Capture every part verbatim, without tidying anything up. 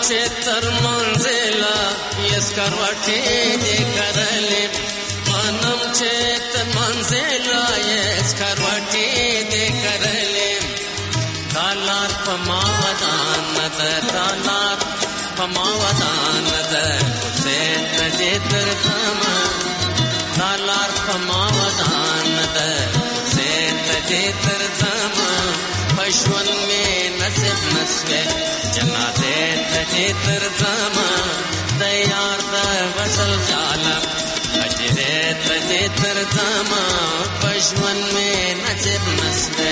چې تر منزله یسکروټې دې کرلې منم چې تر منزله یسکروټې دې کرلې دالار په ما ودان ده دالار په ما ودان ده حسین دې تر تما دالار په ما ودان ده حسین دې تر تما پښون می نصیب نسوه جنازه ته تر زما د یار د وصل جاله اجره ته تر زما پښون می نصیب نسوه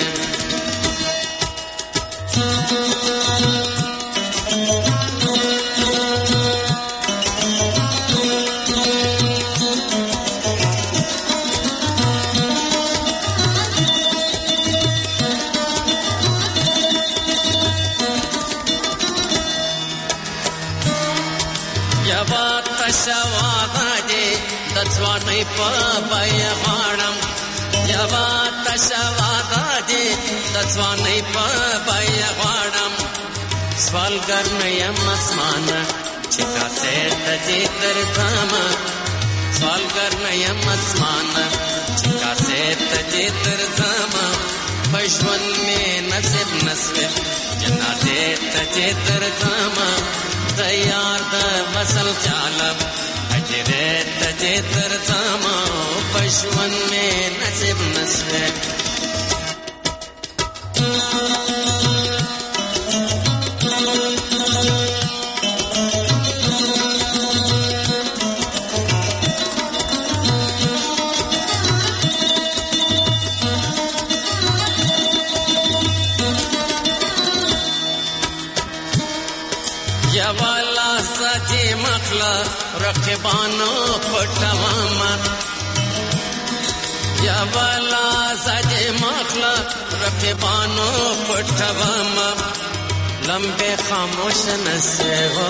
ځواني په بیا غاړم یوا تشوادا دې د ځواني په بیا غاړم سوالګر نه یم اسمان چې تاسو ته دې تر ځما سوالګر نه یم اسمان چې تاسو ته دې تر ځما پښون می نصیب نسوه جنازه ته دې تر ځما د یار د وصل چالم اجره ته تر زما پښون می نصیب نسوه رقبانو پټواما یا والا سجه مخلا رقبانو پټواما لمبه خاموش نسو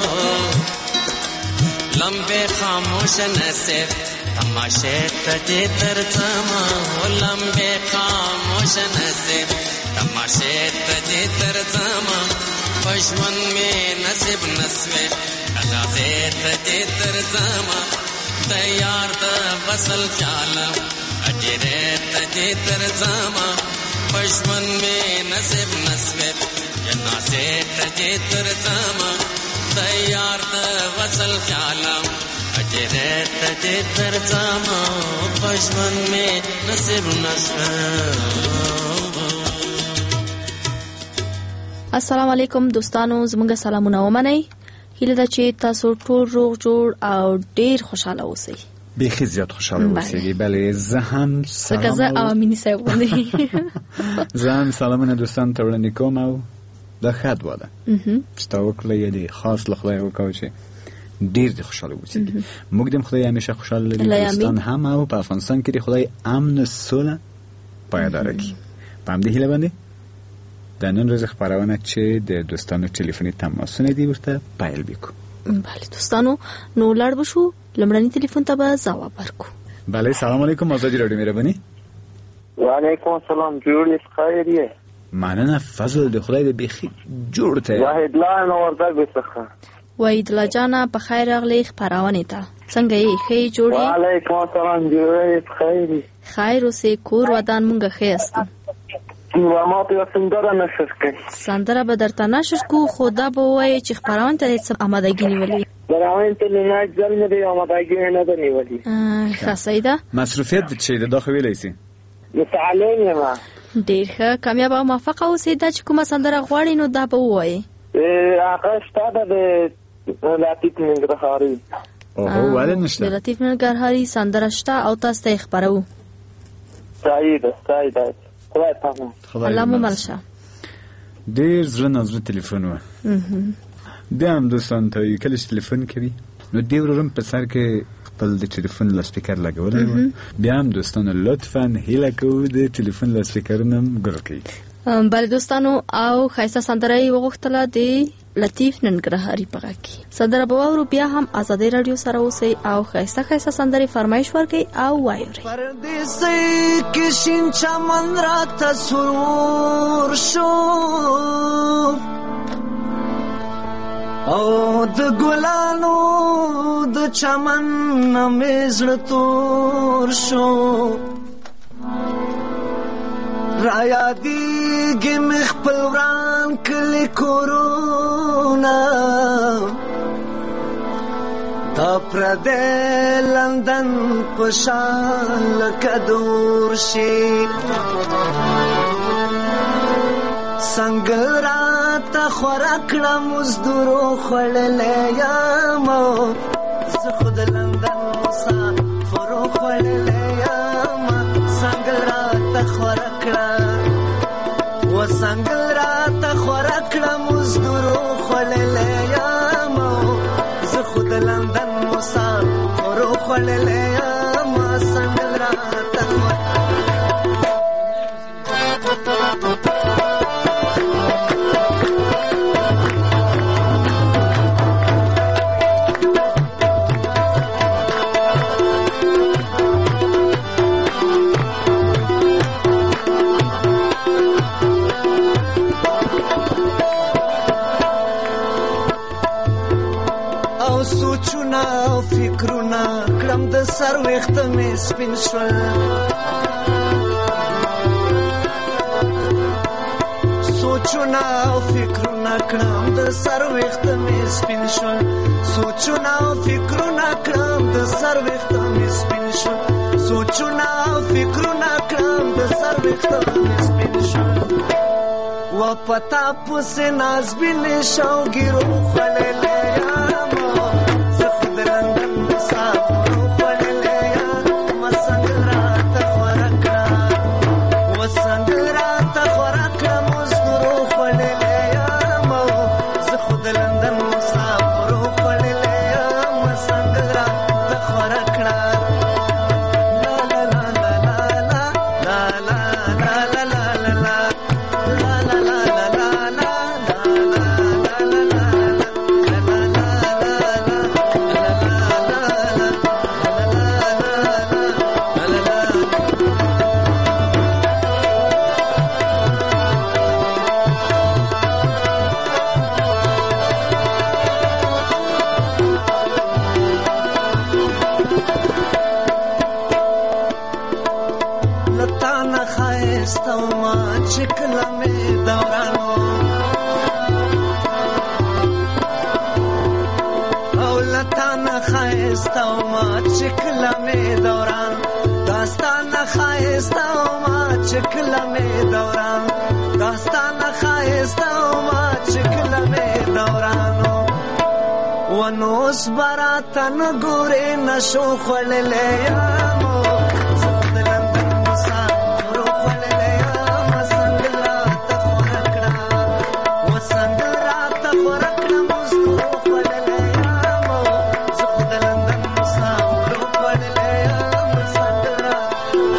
لمبه خاموش نسو تماشه ته تر زما لمبه خاموش نسو تماشه ته تر زما پښون می نصیب نسوه اجازه ته تر زما د یار د وصل چالم اجره ته تر زما پښون می نصیب نسوه جنازه ته تر زما د یار د وصل چالم اجره ته تر زما پښون می نصیب نسوه. السلام علیکم دوستانو، زموږ سلامونه ومنئ. هیله ده چې تاسو ټول روغ جوړ او ډیر خوشاله اوسئ. بیخي زیات خوشاله اوسئ. بله زه هم سلام زه او امینی صاحب غوندې زه هم سلامونه دوستان ته وړاندې کوم او دا ښه دعا ده چې تا وکړه یعنې خاص له خدای وکړه چې ډیر دې خوشاله اوسئ. موږ دې خدای همیشه خوشاله لري، دوستان هم او په افغانستان کې دې خدای امن سوله پایداره کړي. په همدې هیله باندې د نن ورځې خپرونه چې د دوستانو ټلیفوني تماسونه دي ورته پیل وکړو. بله دوستانو، نو لاړ بشو لمړني ټلیفون ته به ځواب ورکړو. بله سلام علیکم، آزادی رادیو مهرباني. وعلیکم السلام، جوړ یې خیر یې؟ مننه، فضل د خدای دې بیخي جوړ ته. واحد لا نو ورته څخه وحید الله جانه په خیر راغلی خپرونه ته. څنګه یې ښه جوړ یې؟ وعلیکم السلام، جوړ یې خیر یې؟ خیر اوسې، کور ودان مونږ ښه یاستو. و ما ته سندره نشر کړي. سندره به درته نشر کو، خو دا به وایي چې خپرونه ته څه آمادګي نیولې. خپرونه ته نه ځل نه دی آمادګي نه ده نیولې. ښه صحیح ده. مصروفیت چې دا خو ویلی سي. متعلم یم. ډېر ښه، کامیاب او موفق اوسې. دا چې کومه سندره غواړې نو دا به ووایي. هغه شته ده د لطیف ننګرهاري. اوهو ولې نشته؟ د لطیف ننګرهاري سندره شته او تاسو ته یې خپروو. صحیح ده، صحیح ده. خدای پامه. الله مو ملشه. ډېر زړه نازړه تلیفون و. بیا هم دوستان ته یې کله چې تلیفون کوي نو دې ورورم په سر کې خپل د تلیفون لاسپیکر لګولی و. بیا هم دوستانو لطفا هیله کوو د تلیفون لاسپیکرونه هم ګل کړئ. بله دوستانو، او ښایسته سندره یې وغوښتله د لطیف ننګرهاري په غږ کې. سندره به واورو، بیا هم ازادۍ راډیو سره اوسئ او ښایسته ښایسته سندرې فرمایش ورکئ او واورئ. پردیسۍ کې شین چمن راته سور شو، او د ګلانو د چمن مې زړه تور شو را یادېږي مې خپل وران کلي کورونه دا پردی لندن په شان لکه دور شي څنګه راته خوره کړه مزدورو خوړلی یم زه خو د لندن مسافرو خوړلی یم څنګه راته خوره کړه و څنګه راته خوره کړه مزدورو خوړلی یم زه خو د لندن مسافرو خوړلی یم څنګه راته خوره فکرونه کړم د سر ویښته مې سپین شول سوچونه او فکرونه کړم د سر ویښته مې سپین شول سوچونه او فکرونه کړم د سر ویښته مې سپین شول سوچونه او فکرونه کړم د سر ویښته مې سپین شول و پتا پسې نازبینې شوګیرو خوړلی یم ونوس براته نه ګورې نشو خوړلی یم زه خو د لندن مسافرو خوړلی یم څنګه راته خوره کړه و څنګه راته خوره کړه مزدورو خوړلی یم زه خو د لندن مسافرو خوړلی یم څنګه راته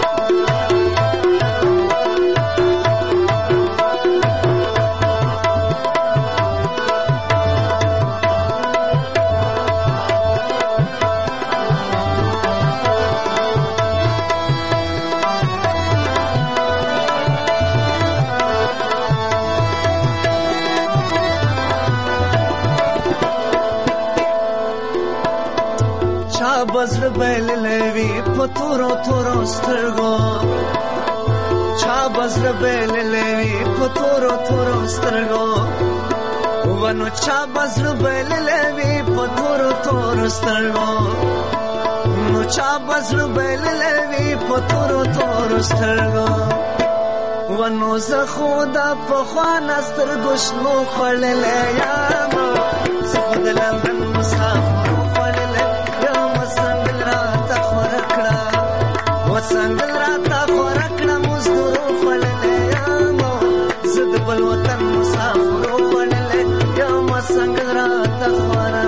بزړه بایللی وي په تورو تورو سترګو چا بزړه بایللی وي په تورو تورو سترګو ونو چا بزړه بایللی وي په تورو تورو سترګو نو چا بزړه بایللی وي په تورو تورو سترګو ونو زه خو د پخوانه سترګو شنو خوړلی یم زه خو د لندن مسافرو خوړلی یم څنګه راته خوره کړه و څنګه راته خوره کړه مزدورو خوړلی یم زه د بل وطن مسافرو خوړلی یم څنګه راته خوره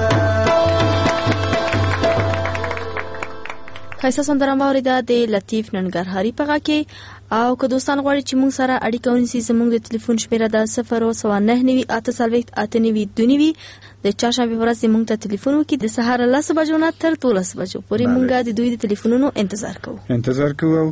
ښایسته سندره مو اورېده د لطیف ننګرهاري په غږ کې. او که دوستان غواړي چې موږ سره اړیکه ونیسي زموږ د ټلیفون شمیره ده صفر او سوه نهه نوي اته څلوېښت اته نوي دوه نوي. د چهارشنبې په ورځ زموږ ته ټلیفون وکړي د سهار لس بجو نه تر دولس بجو پورې موږ د دوی د ټلیفونونو انتظار کوو انتظار کوو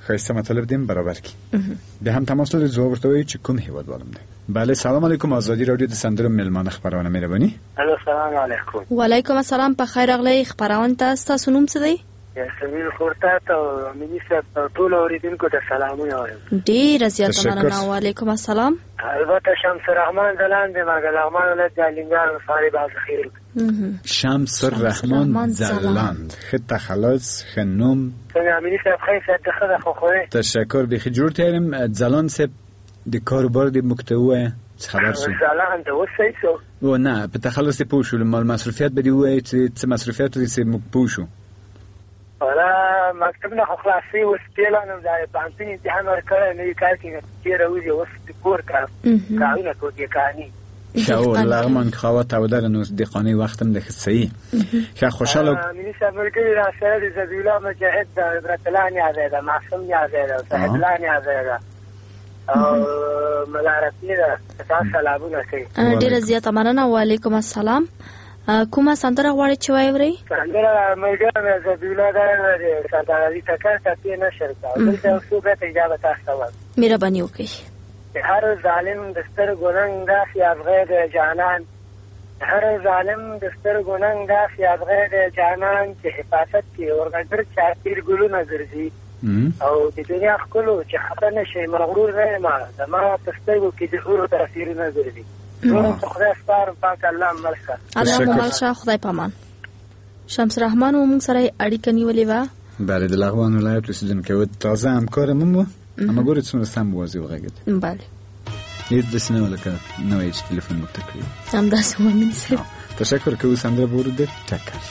خیسته مطلب دیم برابر کی به هم تماس لري ځواب ورته وایي چې کوم هیواد والم دی. بله سلام علیکم، آزادی رادیو د سندرو ملمانه خبرونه مهرباني. الو سلام علیکم. وعلیکم السلام، په خیر راغلی. خبرونه تاسو ته نوم څه دی؟ سمیر خورتا ته مینی صاحب ټول اوریدونکو ته سلامونه وایم. ډیر زیات مننه. وعلیکم السلام. البته شمس الرحمن دلان دی مګر لغمان ولایت جالینګار صاحب ازخیر. شمس الرحمن زلاند خط خلاص خنوم څنګه مینی صاحب خیر څه خبره خو خوره. تشکر بخیر جوړ تیرم زلان سب د کاروبار د مکتوه خبر شو. زلان ته وسې شو. و نه په تخلص پوښو مال مصرفیات بدی وای چې مصرفیات دې سه پوښو. ولا مکتب نه خلاصي وسپیلانم دا پانتین امتحان ورکړل نه کار کې چیرې وځي وس پور کار کارونه کوي کانی شاو لغمان خوا تا ودر نو د قانې وختم د خصي که خوشاله مینی صاحب ورګی را سره د زبیلا مجاهد د برتلانی عزیزه معصوم ني عزیزه صاحبلانی عزیزه او ملارتی دا تاسو سلامونه کوي. ډیر زیات مننه. وعلیکم السلام. کومه سندره غواړئ چې وایورئ؟ سندره مېګا زبیلا دا سندره دې تکر کته نشر کا دلته څو غته اجازه تاسو ته مهرباني وکړئ. هر ظالم دستر ګننګ دا سیابغه د جانان، هر ظالم دستر ګننګ دا سیابغه د جانان چې حفاظت کې ورګر چاپیر ګلونه ګرځي او د دنیا خلکو چې خطر نشي مغرور نه ما زما تستګو کې د اورو تاثیر نه ګرځي. نو خدای ستاره پاک الله مرسته الله مرسته خدای پامان. شمس الرحمن موږ سره اړیکه نیولې و. بله د لغمان ولایت اوسیدونکی و. تازه همکارم مو اما ګورې څومره سم واضح وغږېد. بله هیڅ داسې نه وه لکه نوی چې تلیفون موږ ته کړي. همداسې مؤمن صاحب. تشکر کوو. سندره به ورده ټکر.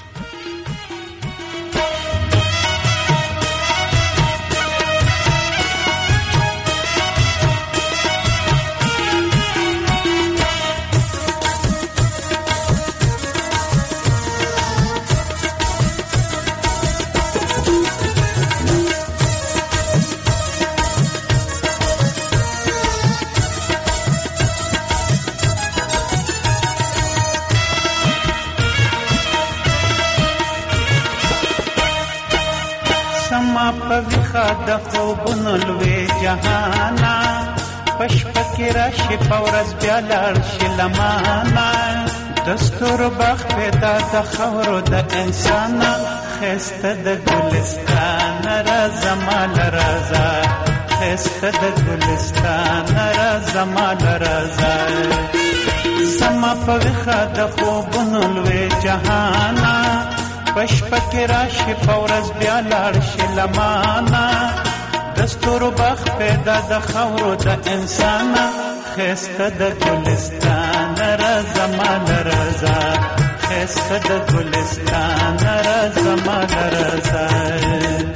د خوبونو لوی جهانا پشپکی راشي پورز بیا لاړ شي لمانا دستور باغ پیدا د خورو د انسان خسته د ګلستان رازه مال رازه خسته د ګلستان رازه مال رازه سما په وخا د خوبونو لوی جهانا پشپکی راشي پورز بیا لاړ شي لمانا دستور باغ پیدا د خورو د انسان خسته د ګلستان رازه مال رازه خسته د ګلستان رازه مال رازه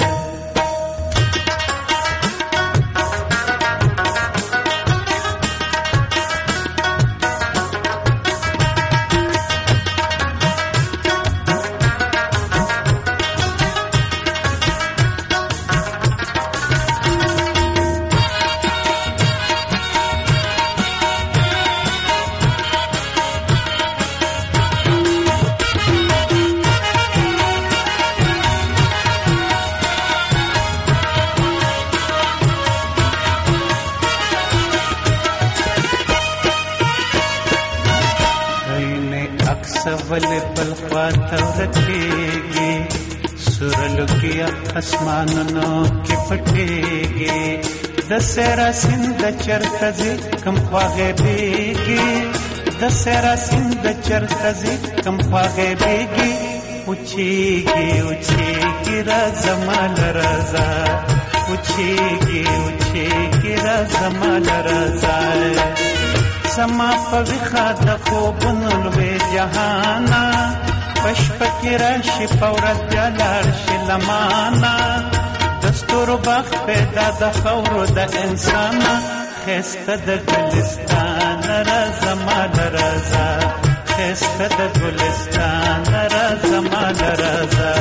ول بل خواته ورکیږي سورلو کې اسمانونو کې پټيږي د سرا سند چرته زی کم خواږه بیږي د سرا سند چرته زی کم خواږه بیږي اوچیږي اوچیږي راز مال رضا اوچیږي اوچیږي راز مال رضا سما پوخا د خوبونو لوی جهانا پشپکی راشي پورز بیا لاړ شي لمانا دستور باغ پیدا د خورو د انسان خسته د ګلستان رازه مال رازه خسته د ګلستان رازه مال رازه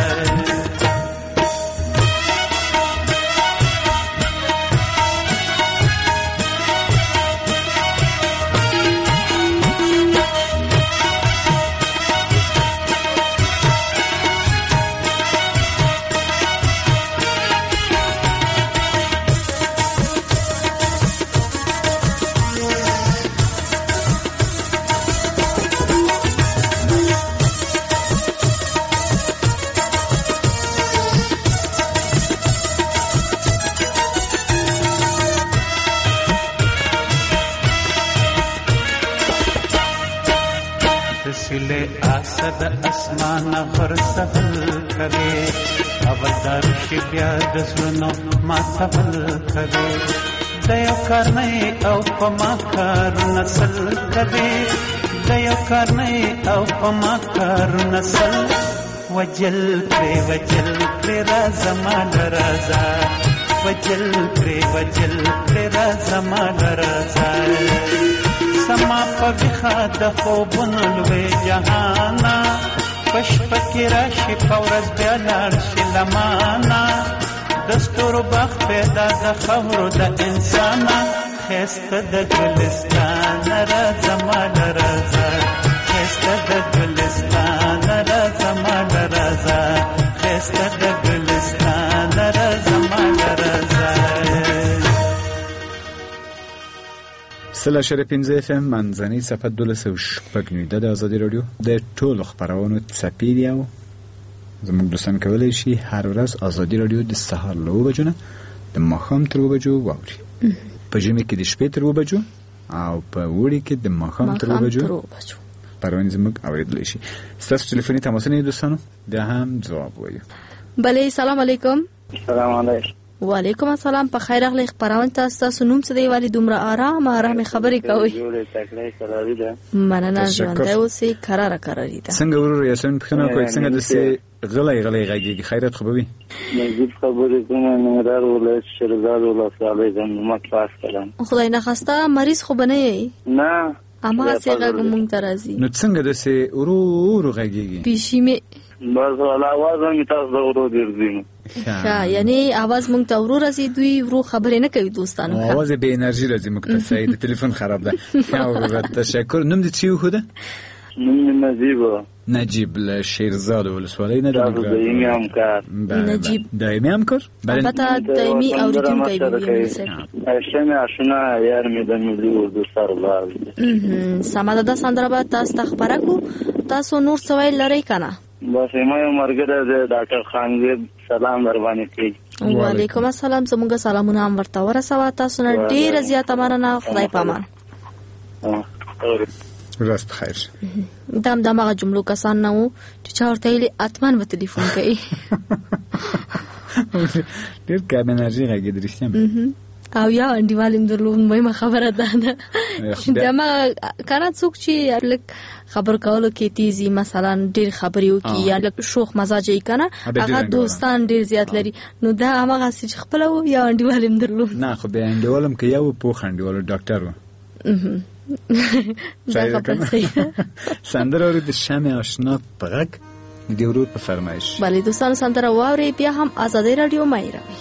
صد اسمان غرسل کوي اول دارش بیا د زړونو ما تبل کوي د یو کار نه او په ما کار نسل کوي د یو کار نه او په ما کار نسل وجل پری وجل پری راځه مال راځه وجل پری وجل پری راځه مال راځه سما په بخاد خوبونو لوی جهانا پشپ کی راشي پورز بیا لار شلمانا دستور باغ پیدا د خبرو د انسانا خسته د ګلستان راځه مال راځه خسته د ګلستان راځه مال راځه خسته د ګلستان راځه مال راځه سلا شر پنځه اف ام منځنۍ صفحه دولس او شپږ نیده د ازادي رادیو د ټولو خبرونو څپې دی او زموږ دوستان کولی شي هر ورځ ازادي رادیو د سهار له اوه بجو نه د ماښام تر اوه بجو واوري په ژمي کې د شپې تر اوه بجو او په اوړي کې د ماښام تر اوه بجو پرونی زموږ اوریدلی شي ستاسو ټلیفوني تماسونه دوستانو بیا هم ځواب وایو بله سلام علیکم سلام علیکم وعلیکم السلام په خیر اغلی خبرون تاسو تاسو نوم څه دی والی دومره آرام آرام خبرې کوي مننه ژوند دی اوسې قراره قراری ده څنګه ورور یاسین پښتنه کوي څنګه د سي غلای غلای غږی خیرت خو به نجیب خبرې کوم ننګرهار ولایت شیرزاد ولسوالۍ زموږ پاس کړم خدای نه خواسته مریض خو بنه نه اما څنګه مونږ ترازی نو څنګه د سي ورور غږی پیشي می بس ولا आवाज هم تاسو ورو درځین ښه یعنی आवाज مونږ ته ورو راځي دوی ورو خبرې نه کوي دوستانو ښه आवाज به انرژي راځي مونږ ته صحیح د ټلیفون خراب ده ورو تشکر نوم دې څه هو ده نوم نجیب نجیب له شیرزاد ولسوالۍ نه ده دایمي همکار نجیب دایمي همکار البته دایمي اوریدونکی وي شمه آشنا یار مې د ملي اردو سرباز سماده د سندره به تاسو ته خبره کو تاسو نور څه ویل لرئ کنه بس ما یو مرګره د ډاکټر خانزیب سلام در باندې کوي وعلیکم السلام زموږ سلامونه هم ورته ورسوه تاسو نه ډیره زیاته مننه خدای پامان راست بخیر دام دماغه جملو کسان نه وو چې چا ورته ویلي اتمن به تلیفون کوي ډېر کم انرژي غږېد رښتیا او یا انډیوالم درلود مهمه خبره ده نه دماغه کنه څوک چې لږ خبر کولو کې تیزی مثلا ډېر خبرې وکړي یا لږ شوخ مزاج یې کنه هغه دوستان ډېر زیات لري نو دا هغه چې خپل وو یا انډیوالم درلود نه خو به انډیوالم کې یو پوخ انډیوال ډاکټر و دا خبره صحیح سندره ورو د شمع آشنا پغک دی ورو په فرمایش بله دوستان سندره واوري بیا هم آزادی رادیو مایروي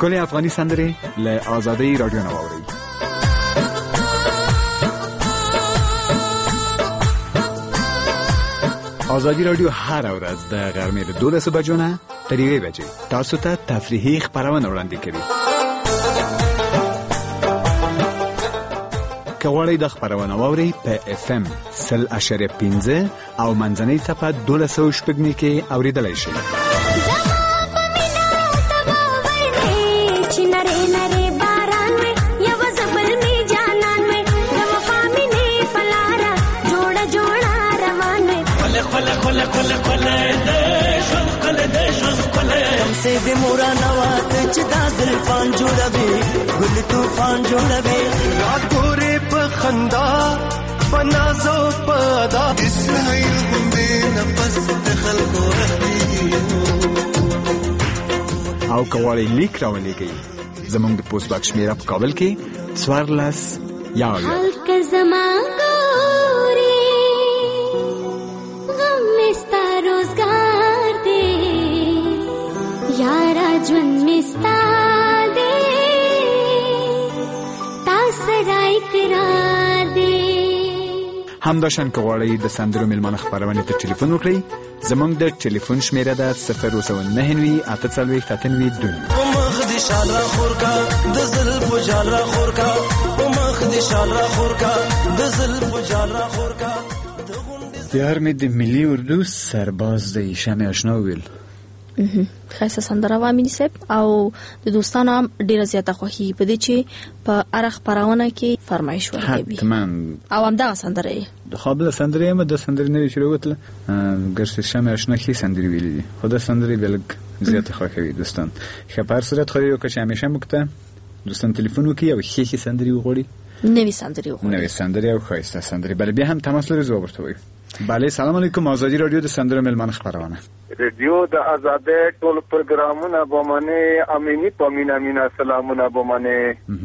ښکلې افغاني سندرې له آزادۍ رادیو نه واورئ. آزادی رادیو هر ورځ د غرمې د دولسو بجو نه تر یوې بجې تاسو ته تفریحي خپرونه وړاندې کوي. که غواړئ د خپرونه واورئ په اف ام سل اشاریه پنځه او منځنۍ څپه دولس سوه شپږ مې کې اورېدلی شئ. से दे मोरा नवात चदा जुल्फान जोड़बे गुल तूफान जोड़बे रातों रे पखंदा बनाजो पदा इसराइल गुंदे नफस दखल को رخي او کوالي لیک راولېږئ. زموږ د پوسټ باکس شمیره په کابل کې څوارلس یاویا خلق زمان ګوري غم مستا روزګار دی یارا ژوند مستا دی تاسو را اقرار دی. همداشان که غواړئ د سندرو میلمانه خپرونې ته ټلیفون وکړئ. زموږ د ټلیفون شمیره ده صفر اوسه نهه نوي اته څلوېښت اته نوي دوه. مخ دې شال را خور کا د زلفو جال را خور کا مخ دې شال را خور کا د زلفو جال را خور کا. یار مې د ملي اردو سرباز د شمع آشنا ویل. خاصه سندره و امین صاحب او د دوستانو هم ډیره زیاته خوښي په دې چې په اره خپرونه کې فرمایش ورکوي. حتما او هم دغه سندره یې د خابله سندره یې د سندرې نه شروع وتله ګرځي شمع آشنا کې سندرې ویلې دي. خو د سندرې بلګ زیاته خوښوي دوستان. خبر صورت خو یو که همیشه مکته دوستان ټلیفون وکي او هیڅ سندرې وغوړي نوې سندرې وغوړي نوې سندرې او ښایسته سندرې بل بیا هم تماس لري زو ورته وي. بله سلام علیکم. آزادی رادیو د سندرو میلمانه خپرونه رادیو د آزادۍ ټول پروګرامونه به منې امینی پامینه مینا سلامونه به منې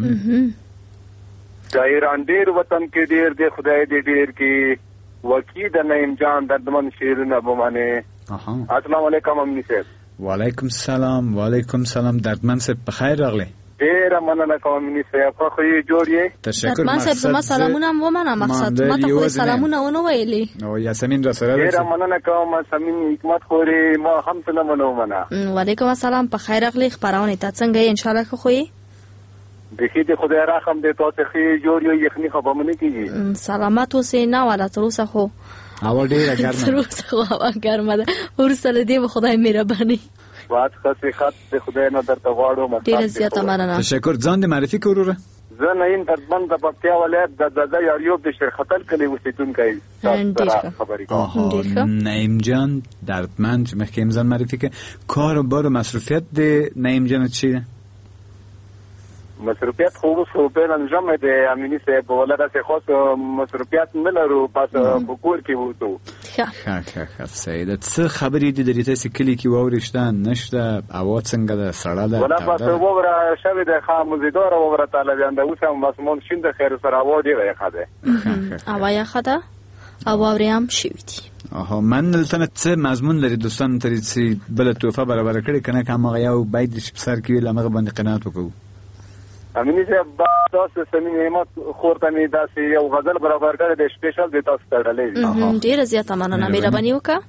شاعران ډېر وطن کې ډېر دی خدای دې ډېر کې وکی د نعیم جان دردمن شعرونه به منې. السلام علیکم امینی صاحب. وعلیکم السلام. وعلیکم السلام دردمن صاحب په خیر راغلی. ډېره مننه کوم امینی صاحب. خو یې جوړ یې تشکر. دردمن صاحب زما سلامونه هم ومنه. مقصد ما ته خو سلامونه ونه ویلې او یاسمین را سره ډېره مننه کوم یاسمین حکمت خوري ما هم سلامونه ومنه. وعلیکم السلام په خیر راغلی. خبرونه ته څنګه یې ان شاء الله خو یې دخی دې خدای راخم دې تاسو خې جوړ یو یخني خو به مونږ کیږي. سلامات اوسې نه ولا تر اوسه خو هوا ډېره ګرمه تر اوسه خو هوا ګرمه ده. ورسره دې خدای مهرباني وات خاصه خط د خدای نه درته غواړو. ډېر زیاته مننه. تشکر. ځان دې معرفي کړو وروره. زه نعیم دردمن د پکتیا ولایت د دادا یاریوب د شیرخطل کلی اوسیدونکی تاسو خبرې کوم. نعیم جان دردمن چې مخکې ځان معرفي کړ. کار او بار مصروفیت د نعیم جان چی ده؟ مصروفیت خو اوس په انجام دی امینی صاحب ولدا څه خاص مصروفیت نه لرو پس بکور کې وته. ښه ښه ښه سیده. څه خبرې دي درې تاسو کلی کې وورشته نشته اوا څنګه ده سړه ده ولا پس وره شوی د خاموزیدار وره طالبان د اوس هم مسمون شین د خیر سره اوا دی وای خاده اوا یا خاده اوا وریم شوی دي. آها من دلته څه مضمون لري دوستان ترې څه بل توفه برابر کړي کنه کوم یو باید سر کې لمغه باندې قناعت وکړو. امینی صاحب تاسو سمین نعمت خورته می داسې یو غزل برابر کړی د سپیشل د تاسو تړلې. ډیره زیاته مننه مهرباني وکړه.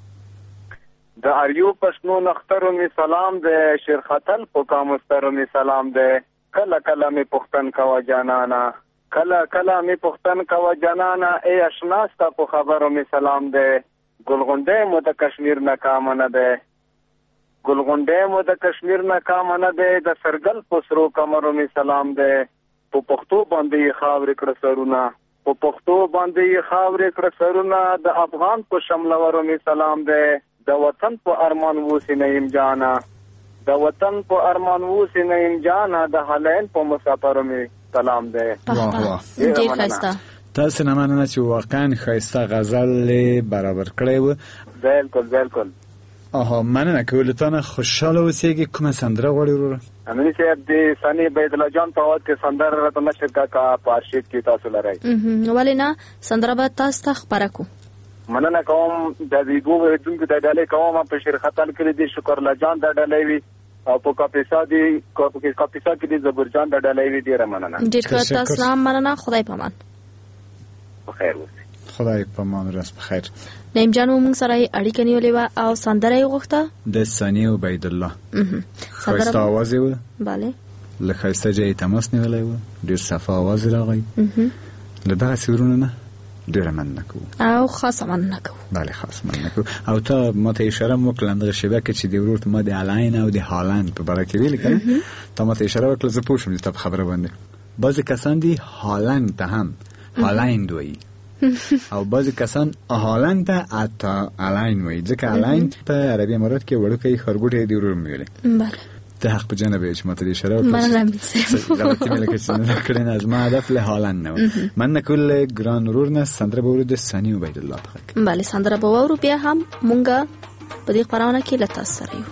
د اریو پښنو نخترو می سلام د شیرخطل په کامسترو می سلام ده. کله کله می پختن کوا جانانا کله کله می پختن کوا جانانا ای آشنا ستا په خبرو می سلام ده. ګلغونډه مو د کشمیر ناکامه ده. ګلغونډه مو د کشمیر ناکامه نه ده. د سرګل پسرو کمرو می سلام ده. په پښتو باندې خاور کړه سرونه په پښتو باندې خاور کړه سرونه د افغان په شملورو می سلام ده. د وطن په ارمان ووسی نعیم جانا د وطن په ارمان ووسی نعیم جانا د حالین په مسافرو می سلام ده. واه واه ډیر ښایسته. تاسو نه مننه چې واقعا ښایسته غزل برابر کړی و. بالکل بالکل. آها مننه که ولتانه خوشحاله اوسیږي. کومه سندره غواړئ وروره؟ امینی صاحب د ثاني بیت الله جان په وخت کې سندره راته نشر کا کا پارشید کې تاسو لرئ. ولې نه سندره به تاسو ته خبره کو. مننه کوم د ویګو ورته د ډالې کوم په شیرخطل کې د شکر الله جان د ډالې وی او په کاپیسا دی په کاپیسا کې د زبرجان د ډلې وی ډیره مننه. ډیر ښه، تاسو هم مننه. خدای پامان. بخیر اوسئ. خدای پامان، راست بخیر. نیم جان موږ سره اړیکه نیولې و او سندره یې غوښته د ثانی عبید الله. خاصه आवाज و. bale. له خاصه جې تماس نیولې و، ډیر صفه आवाज راغی. له دا سرونه نه ډیر مننه کوم. او خاصه مننه کوم. bale خاص مننه کوم. او ته ماته اشاره وکړه د شبکه چې دی ورته ما د الاین او د هالند په اړه کې ویل کړه. ته ماته اشاره وکړه زه پوه شوم چې ته خبره باندې. بعضی کسان دی هالند ته هم هالند وایي. او بعضی کسان هالند ته اتا الاین وایي. ځکه الاین په عربي امارات کې وړوکی خرګوټی دی ورور میوله. bale. ته حق په جنبه چې ماته اشاره وکړه. مننه میسم. راوتی ملک چې نه کړی نه از ما هدف له هالند نه. من کول ګران ورور نه سندره به ورده ثانی عبید الله په. bale سندره به ورو بیا هم مونږه په دې خبرونه کې لته سره یو.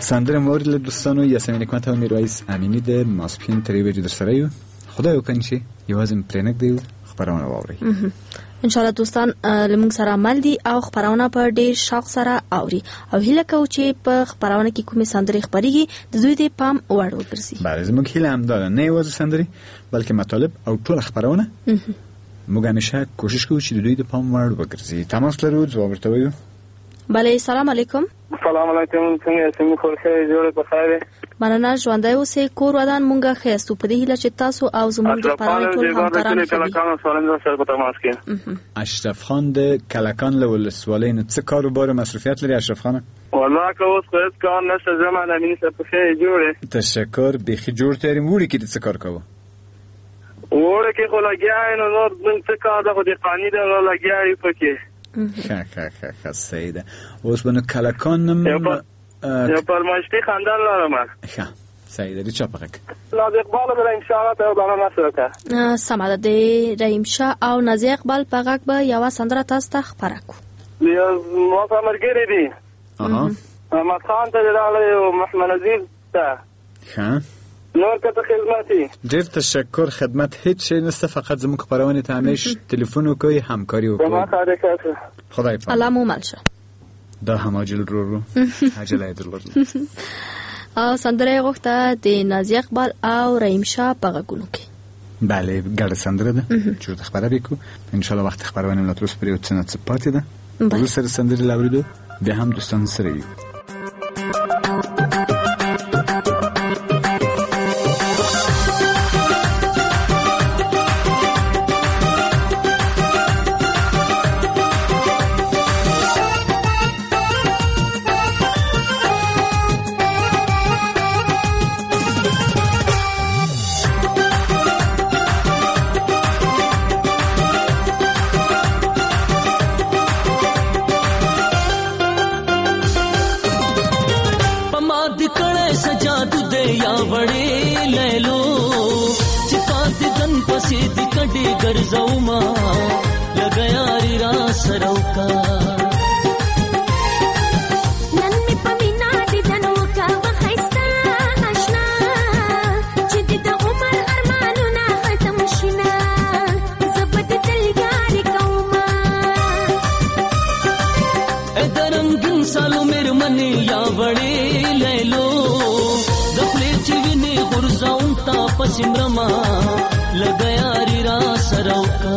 سندره مورد له دوستانو یاسمین حکمت او میرویس امینی د ماسپین ترې بجې در سره یو. خدای وکړي چې یوازې پرېنږدي خبرونه واوري. ان شاء الله دوستان لمونږ سره عمل دي او خبرونه په ډېر شوق سره اوري او هیله کوو چې په خبرونه کې کومې سندرې خبريږي د دوی د پام وړ وګرځي. بله زموږ هیله هم ده نه یوازې سندرې بلکې مطالب او ټول خبرونه موږ همیشه کوشش کوو چې د دوی د پام وړ وګرځي. تماس لرو ځواب ورته وایو. بله سلام علیکم. سلام علیکم. څنګه سمې خورخه جوړه په خیر. مننه ژوندۍ اوسئ کور ودان مونږه خیستو په دې هیله چې تاسو او زموږ د پران ټول همکاران کلکان سوالنده سره په تماس کې. اشرف خان د کلکان له ولسوالۍ نه څه کار او بار مسؤلیت لري اشرف خان؟ والله که اوس خو کار نشته زمانه مين څه په خیر جوړه. تشکر بيخي جوړ ترې وړي کې د څه کار کوو؟ وړه کې خو لګیا نو نور من څه کار ده خو د قانوني ده لګیا یې پکې. ښه ښه ښه ښه سیده. اوس بنو کلکان نم یا پرماشتی خاندان لرم. ښه سیده دی چا پغک. نازی اقبال به رحیم شاه ته باندې نشته. سماده دی رحیم شاه او نازی اقبال پغک به یو سندره تاسو ته خبره کو. یا ما مرګری دی. اها. محمد خان ته راغلی او محمد نذیر ته. ښه. نور کته خدمتي. ډیر تشکر خدمت هیڅ شي نسته فقط زموږ خبرونه ته همیش تلیفون وکوي همکاری وکوي. ما کار کوي. خدای په الله مو مالشه. دا هماجل رو رو عجله درلود. او سندره غوښته د نازی اقبال او رحیم شاه په غږونو کې. بله ګډه سندره ده چې د خبره وکړو ان شاء الله وخت خبرونه لا تروس پرې وڅنه څه پاتې ده. ورو سره سندره لاوریدو به هم دوستان سره یو. ګرځوما لګیاري را سروکا نن می پمینا دي دنو کا وخيستا آشنا چې د عمر ارمانونه ختم شینا زبد دلګاری کوما ادرنګن سالو مېر منی یا وړې لیلو دخلې چې ویني غرزاون تا پسمرما لګیاري را سروکا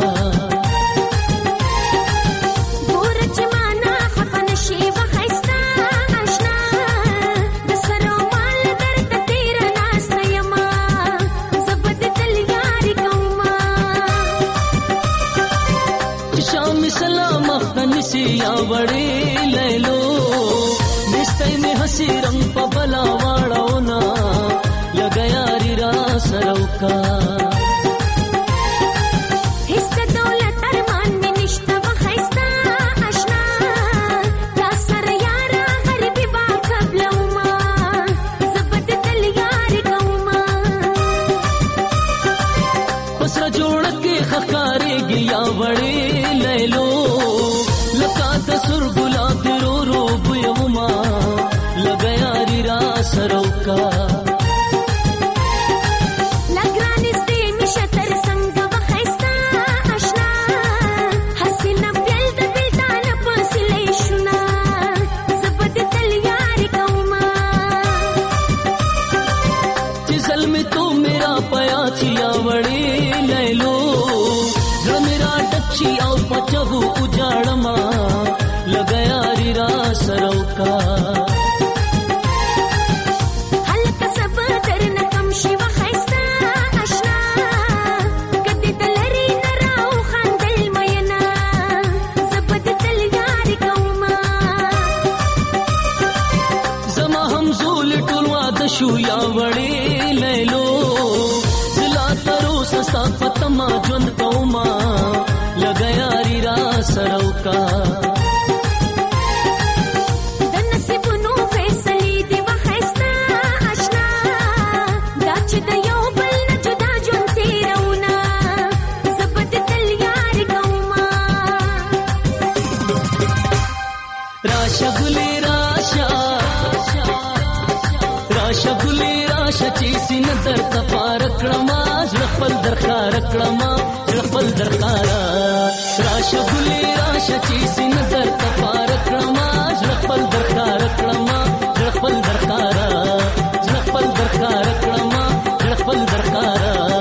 ګور چې معنا خفن شي وخيستا آشنا د سرو مال درد تیر ناس یما زبد دلګاری کوما شام سلام خنسي یا وړې لیلو دستای می حسي رنگ په بلا واړو نا لګیاري را سروکا या वड़े लैलो लका तसुर गुलाब रो रो बुयमा लगया रिरा सरोका लगरानी से मिशतर संग वखैस्ता आशना हसीना बिल द बिल्तान पसले शुना जबद तलयार कौमा जिसल में तो मेरा पया छिया वड़े लैलो ची औ पचबू उजाड़मा लगया रिरा सरोका हल्क सब दरन कम शिव खैस्ता आशना कदी दलरी नराव खांदल मयना जबद तलयार कौमा जमा हम झूल टुलवा दशु या वड़े लैलो जिला तरो ससा पतमा जुन कौमा लगया रिरा सरोका दनसिबनो फैसली दी वखैस्ता आशना दाच दयो बल न जुदा जुन तेरौना जबद तलयार कौमा राशा गुले राशा سینه در تفار کړما زړه خپل درخار کړما زړه خپل درخار راشه ګلې راشه چې سینه در تفار کړما زړه خپل درخار کړما زړه خپل درخار زړه خپل درخار کړما زړه خپل درخار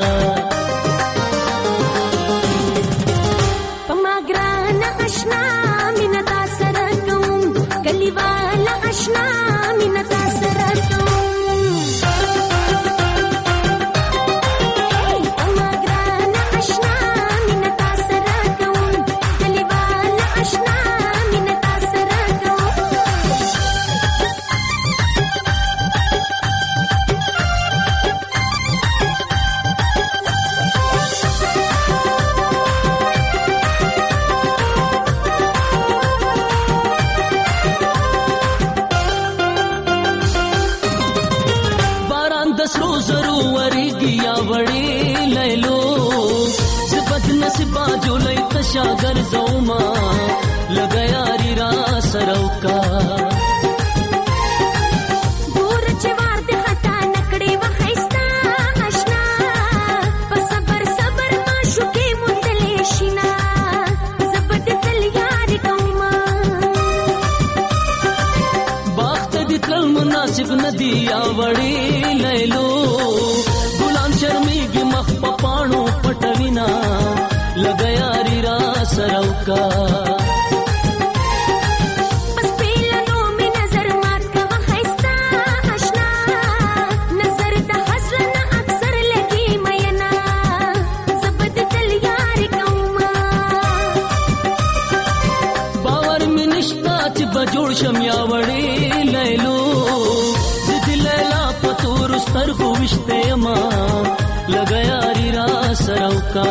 پما ګران آشنا مینا تاسره کوم کلیواله آشنا مینا تاسره کوم شاگر زوما لگا یاری را سروکا دور چوار د خطا نکړې وخېستا آشنا په صبر صبر ما شوکې مندلې شینا زبد تل یار کوما باخت دې تل مناسب ندی آوړې لیلو ګلان شرمېږي مخ په پاڼو پټوینا لگا یاری را سروکا بس پیلانو می نظر مات کا وخېستا آشنا نظر د حسن اکثر لګي مینا زبد تل یار کوما باور می نشتا چې بجوړ شم یا وړې لیلو زد لیلا پتور سترګو وشته ما لگا یاری را سروکا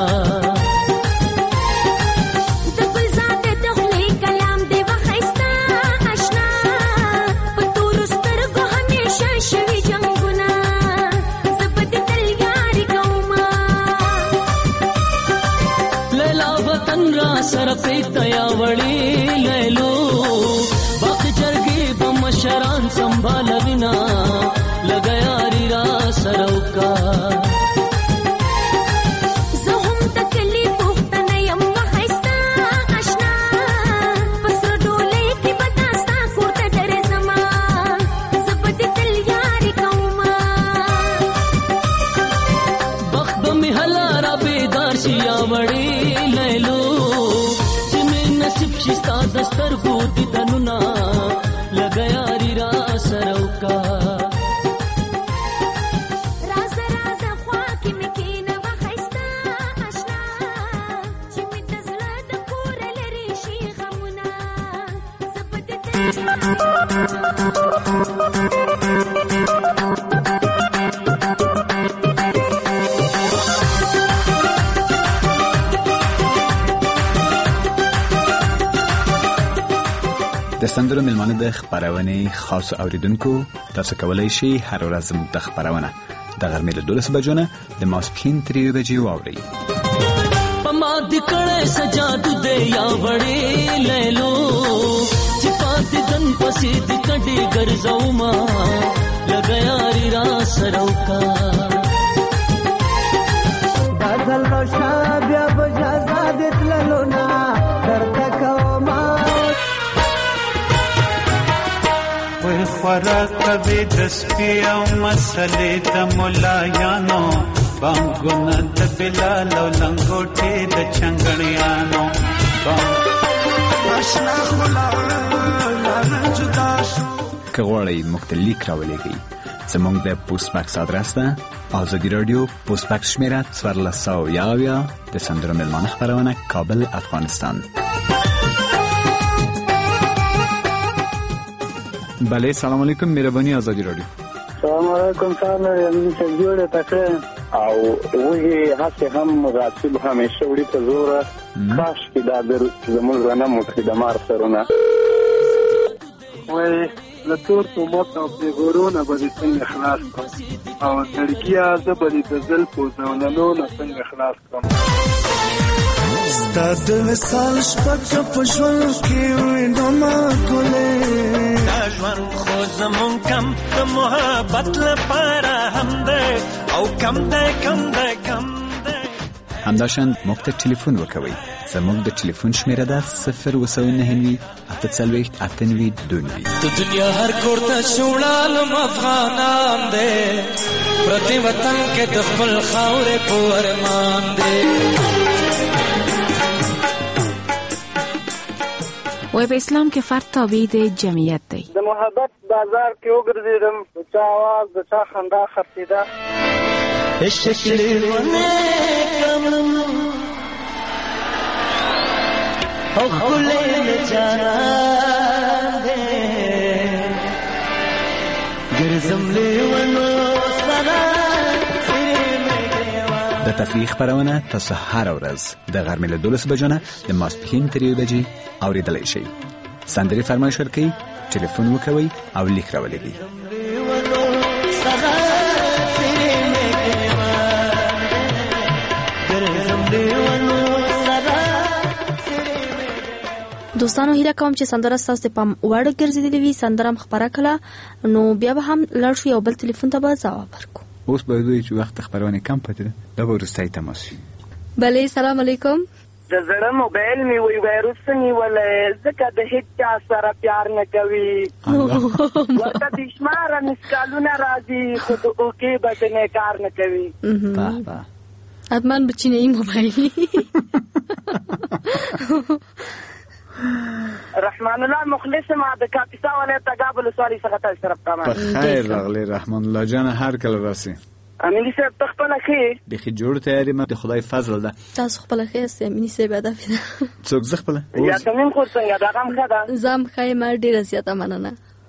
سر پیتیا وړې لیلو باق جرګې بمشران سنبالوینا لگا یاری را سروکا زهم تکلی پختنه یم وخېستا آشنا پسر ډولې کې بتاستا کوټه درځما زبد تل یار کوما بخت بمې هلا را بیدار شي یا وړې لیلو شستا دستر کو دیدنونا لگا یاری را سروکا راز راز خوا کې مکینه وخېستا آشنا چې می د زړه د کور لري شي غمونه زبد د سندرو ملمانه د خبرونې خاص اوریدونکو تاسو کولای شئ هر ورځ زموږ د خبرونه د غرمې له دولس بجو نه د ماسپښین تر یوې بجې واورئ. پما د کړه سجادو دې یا وړې لیلو چې پاتې دن پسې د کډې ګرځاو ما لګا یاري را سروکا بدل بشا بیا بجا زادت للونا درد کوما وې خوراک به د سپي او مسلې د مولایانو بانګونه د بلال او لنګوټې د چنګړیانو آشنا خلا لاره جدا شو که غواړئ موږ ته لیک راولېږئ زموږ د پوسټ باکس ادرس ده آزادي رادیو پوسټ باکس شمیره څوارلس سوه یو اویا د سندرو مېلمانه خپرونه کابل افغانستان. بله سلام علیکم مهربانی آزادی رادیو. سلام علیکم سلام یمین چې جوړه تکړه او وږي هڅه هم راتل همیشه وړي ته زور کاش کې دا د زموږ نه مو خدمات سرونه وای لتور تو مت او په ګورونه باندې څنګه خلاص کړم او ترکیه د بلی د زل په ځونونو نه څنګه خلاص کړم ستاد وسال شپږ په ژوند کې وینم ګلې دا ژوند خو زمون کم د محبت لپاره هم ده او کم ده کم ده کم ده. همداشان موږ ته ټلیفون وکوئ. زموږ د ټلیفون شمیره ده صفر اووه نهه نوي اته څلوېښت اته نوي دوه نوي. د دنیا هر کور ته شوړالم افغانان دی، پردي وطن کې د خپل خاورې په ارمان دی. وای په اسلام کې فرد تابع د جمعیت دی. د محبت بازار کې وګرځیدم، د چا آواز د چا خندا خرڅېده. عشق لیوانه کمم او خلې جانان دې ګرځم لیوانو سره. د تفریح خبرونه تاسو هر ورځ د غرمې له دولس بجو نه د ماسپښین تر یو بجې اورېدلی شئ. سندرې فرمایش ورکوئ، ټلیفون وکوئ او لیک راولېږئ. دوستانو هیله کوم چې سندره ستاسو د پام وړ ګرځېدلې وي. سندره هم خپره کړه نو بیا به هم لاړ شو یو بل ټلیفون ته به ځواب ورکړو. اوس به وایي چې وخت خبرونه کم پاتې ده، دا به وروستی تماس وي. بلې سلام علیکم. د زړه موبایل مې وی وایروس نیولی، ځکه د هیڅ چا سره پیار نه کوي. ورته بې شماره مسکالونه راځي خو د اوکې بټنې کار نه کوي. حتما به چینایي موبایل. رحمان الله مخلص ما د کاپیسا ولایت تګاب ولسوالۍ څخه تاسو طرف ته ما. په خیر راغلی رحمان الله جان، هر کله راسي. امینی صاحب ته خپله ښې بیخي جوړ تیاري ما د خدای فضل ده. تاسو خپله ښه یاست امیني صاحب؟ هدف ده څوک؟ زه خپله یاسمین خور څنګه ده؟ هغه هم ښه ده. زه هم ښه یم، ډېره زیاته مننه.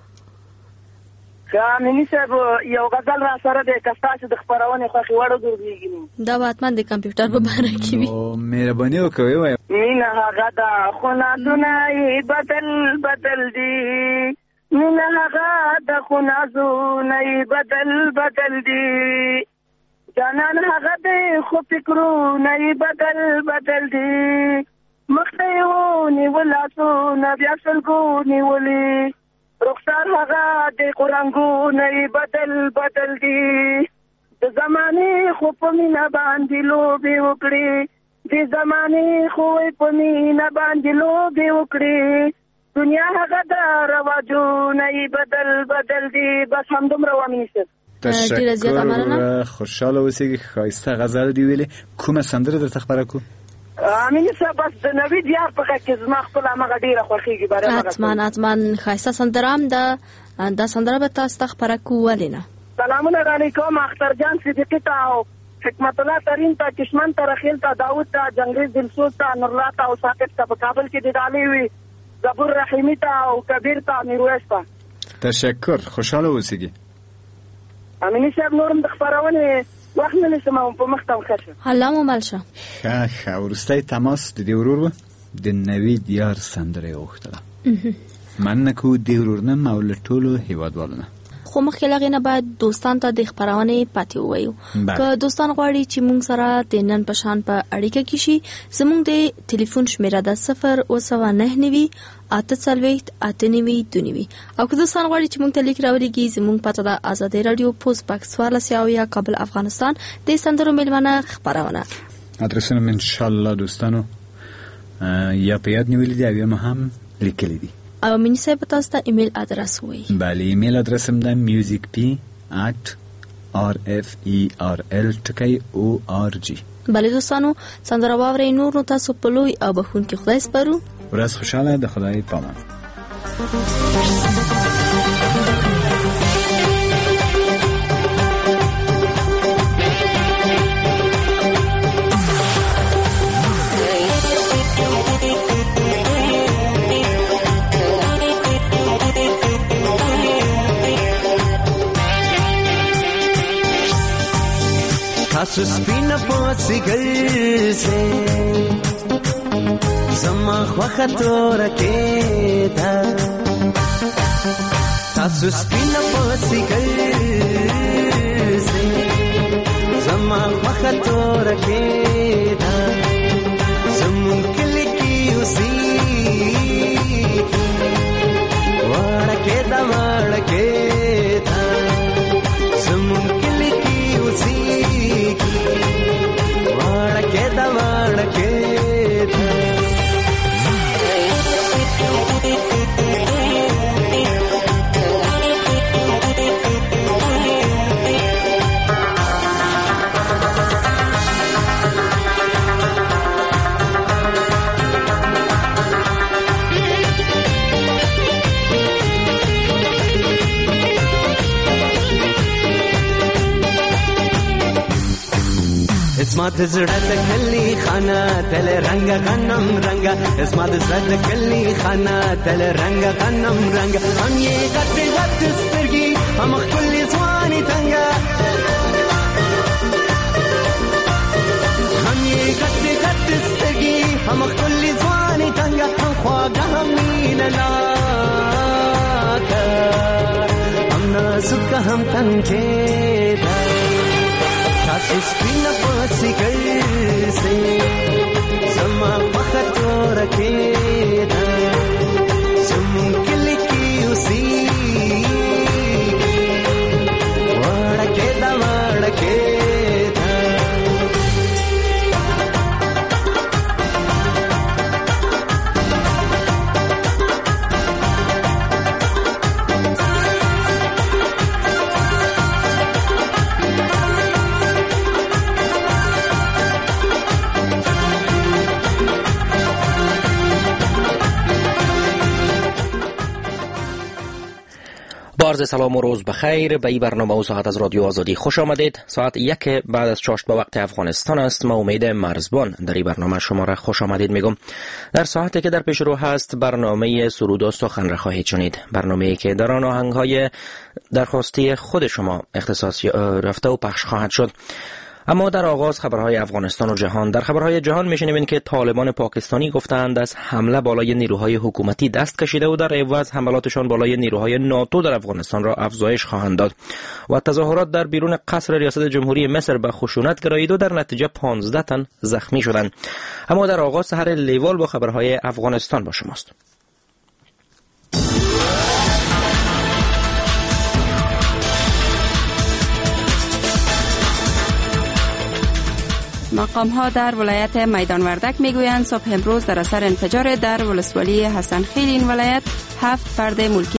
امیني صاحب یو غزل را سره دی، که ستاسو د خپرونې خوښې وړ وګرځېږي دا به حتما د کمپیوټر په باره کې وي. مهرباني وکړئ ووایه. مینه هغه ده خو نازونه یې بدل بدل دي، مینه هغه ده خو نازونه یې بدل بدل دي، جانان هغه دی خو فکرونه یې بدل بدل دي، مخ ته یې ونیول لاسونه بیا سلګو نیولي، رخسار هغه د قرنګونه یې بدل بدل دي، د زمانې خو په مینه باندې لوبې وکړي، د زمانې خو په مینه باندې لوبې وکړي، دنیا هغه د رواجونه یې بدل بدل دي. بس همدومره وامیني صاحب. تشکر، خوشحاله اوسئ. ښایسته غزل دی ویلې. کومه سندره درته خبره کو؟ امیني صاحب بس د نوي دیار په کې زما خپل هغه ډیره خوښیږي. باره حتما حتما ښایسته سندره هم ده، دا سندره به تاسو ته خبره کو. ولې نه؟ سلامونه علیکم اختر جان صدیقی ته او حکمت الله ترین ته، کشمن ته، رخیل ته، داود ته، جنگریز دلسوز ته، نورلا ته او ساقط ته په کابل کې د ډالۍ وي، زبور رحیمی ته او کبیر ته، میرویس ته. تشکر، خوشحاله اوسئ. امیني صاحب نورم د خبرونې وخت نه نشم او په مخ ته ښه شه. الله مو مل شه. ښه ښه. وروستی تماس د دې ورور و د نوي دیار سندره یې غوښتله. مننه کوو د ورور نه او له ټولو هیوادوالو نه. خو مخکې له هغې نه باید دوستان ته د خپرونې پاتې ووایو. که دوستان غواړي چې موږ سره د نن په شان په اړیکه کې شي، زموږ د ټلیفون شمیره ده صفر اووه نهه نوي اته څلوېښت اته نوي دوه نوي. او که دوستان غواړي چې موږ ته لیک راولېږي، زموږ پته ده ازادي راډیو پوسټ باکس څوارلس اویا کابل افغانستان، د سندرو میلمانه خپرونه. ادرسونه مې انشاءالله دوستانو یا په یاد نیولي دي او یا هم لیکلي دي. او منی صاحب تاسو ته ایمیل ادرس وایي؟ بله، ایمیل ادرس هم ده music p at r f e r l ټکی o r g. بله دوستانو، سندره واورئ. نور نو تاسو په لوی او بخښونکي خدای سپارو. ورځ خوشحاله، د خدای پامان. تاسو سپینا پوسی گل سے زما خوخه تور کېدا، تاسو سپینا پوسی گل سے زما خوخه تور کېدا، زمون کلی کی اوسې وړ کېدا وړ کې زما د زړه د کلی خانه تل رنگ غنم رنگ زما د زړه د کلی خانه تل رنگ غنم رنگ هم یې غټ غټ سترګې هم خپل ځواني تنګه هم یې غټ غټ سترګې هم خپل ځواني تنګه هم خواږه هم مینه ناکه هم نازک هم تنګه تاسو سپینه پاسې ګرځئ زما مخه تور کېده زمون کلی کې اوسېږي واړه کېده واړه کېده عرض سلام و روز بخیر. به این برنامه و ساعت از رادیو آزادی خوش آمدید. ساعت یک بعد از چاشت به وقت افغانستان است. ما امید مرزبان در این برنامه شما را خوش آمدید میگم. در ساعتی که در پیش رو هست برنامه سرود و سخن را خواهید شنید. برنامه‌ای که در آن آهنگ‌های درخواستی خود شما اختصاص رفته و پخش خواهد شد. اما در آغاز خبرهای افغانستان و جهان. در خبرهای جهان میشنوید که طالبان پاکستانی گفتند از حمله بالای نیروهای حکومتی دست کشیده و در عوض حملاتشان بالای نیروهای ناتو در افغانستان را افزایش خواهند داد. و تظاهرات در بیرون قصر ریاست جمهوری مصر به خشونت گرایید و در نتیجه پانزده تن زخمی شدند. اما در آغاز سحر لیوال با خبرهای افغانستان با شماست. مقام ها در ولایت میدان وردک میگویند صبح امروز در اثر انفجار در ولسوالی حسن خیل این ولایت هفت فرد ملکی